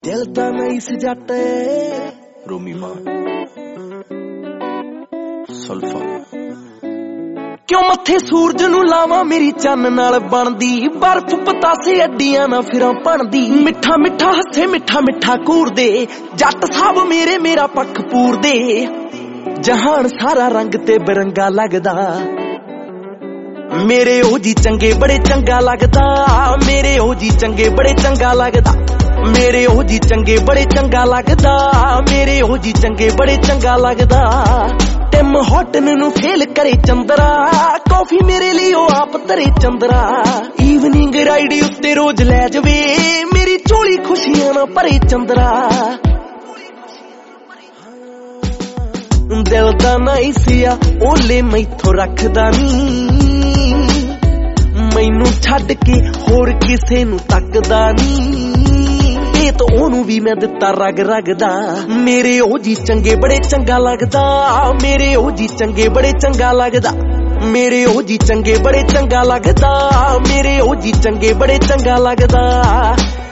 दिल ता नहीं सजाते रोमी मां सल्फा क्यों मथे सूरज नू लावा मेरी चन्न नाल बनदी बर्फ पतासे अड्डियां ना फिरां बनदी मिठा मिठा हसे मिठा मिठा कूरदे जट साहब मेरे मेरा पक्ष पूरदे जहान सारा रंग ते बिरंगा लगदा मेरे ओ जी चंगे बड़े चंगा लगदा मेरे ओ जी चंगे बड़े चंगा लगदा मेरे ओ जी चंगे बड़े चंगा लगदा मेरे ओ जी चंगे बड़े चंगा लगदा टिम हॉटन नू फेल करे चंद्रा कॉफी मेरे लिए ओ आप तरे चंद्रा ईवनिंग राइड उत्ते रोज लै जवे मेरी झोली खुशियां ना भरे चंद्रा दिल दा नहीं सिया ओले मैथों रखदा नी मैनू छड्ड के होर किसे नू तकदा नी तो ओनू भी मैं दिता रग रगदा मेरे ओ जी चंगे बड़े चंगा लगदा मेरे ओ जी चंगे बड़े चंगा लगदा मेरे ओ जी चंगे बड़े चंगा लगदा मेरे ओ जी चंगे बड़े चंगा लगदा